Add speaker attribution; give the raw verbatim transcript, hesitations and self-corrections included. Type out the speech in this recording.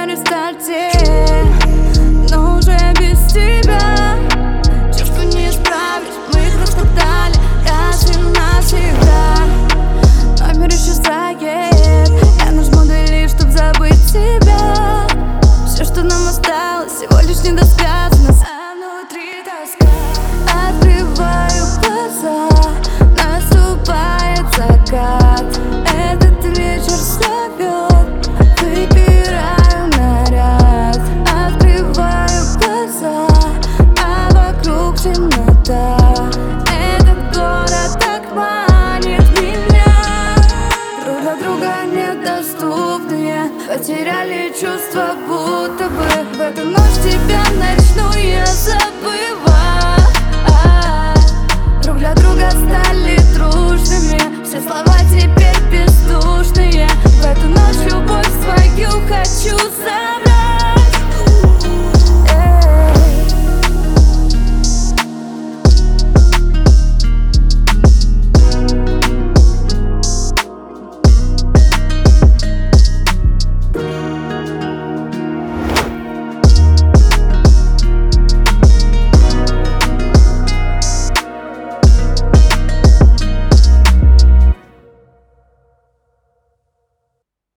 Speaker 1: на рестарте, но уже без тебя. Чувства не исправить, мы их растоптали раз и навсегда. Номер исчезает, я нажму delete, чтоб забыть тебя. Все, что нам осталось, всего лишь недосказанность, а внутри тоска. Открываю глаза, наступает закат. Этот вечер зовет, выбираю наряд. Открываю глаза, а вокруг темнота. Этот город так манит меня. Друг для друга недоступные, потеряли чувства, будто бы в эту ночь тебя начну я забывать. Друг для друга стали дружными, все слова теперь бездушные. В эту ночь любовь свою хочу забыть.